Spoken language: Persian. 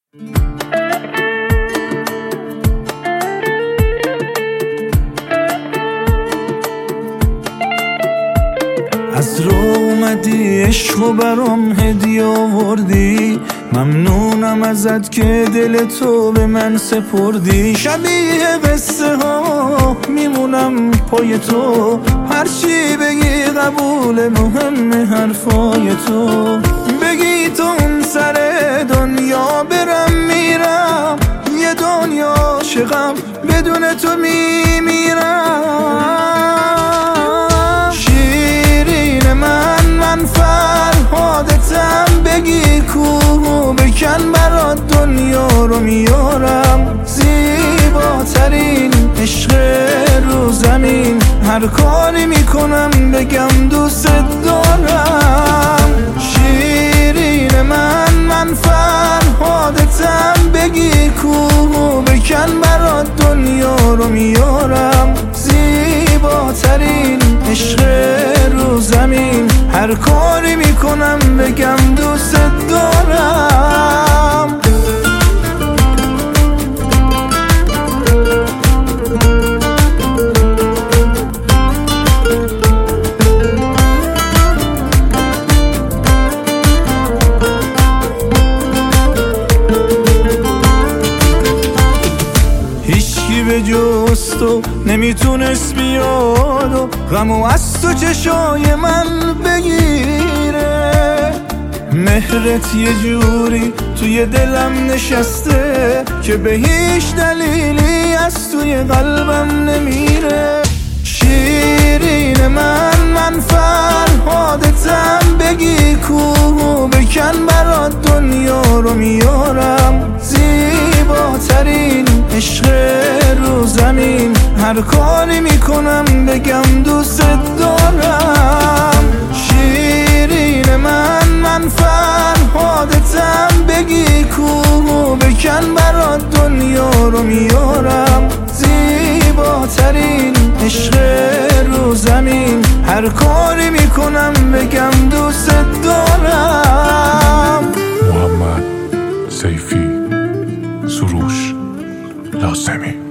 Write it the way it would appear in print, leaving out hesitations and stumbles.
از رو اومدی عشق و برام هدیه آوردی، ممنونم ازت که دل تو به من سپردی. شبیه قصه ها میمونم پای تو، هرچی بگی قبول، مهم حرفای تو. بگی تو اون سر دنیا برم میرم، یه دنیا عاشقم بدون تو میمیرم. من فرهادتم، بگی کوه بکن برات دنیا رو میارم. زیباترین عشق رو زمین، هر کاری میکنم بگم دوست دارم. شیرین من فرهادتم، بگی کوه بکن برات دنیا رو میارم. زیباترین عشق رو زمین، هر کاری میکنم بگم دوست دارم. هیچکی به جز تو نمیتونست بیاد و غمو از تو چشای من بگیره. مهرت یه جوری توی دلم نشسته که به هیچ دلیلی از توی قلبم نمیره. شیرین من فرهادتم، بگی کوه بکن برات دنیا رو میارم. زیباترین عشق رو زمین، هر کاری میکنم بگم دوست دارم. شیرین من فرهادتم، بگی کوه بکن برات دنیا رو میارم. زیباترین عشق رو زمین، هر کاری میکنم بگم دوست دارم. محمد سیفی، سروش لازمی.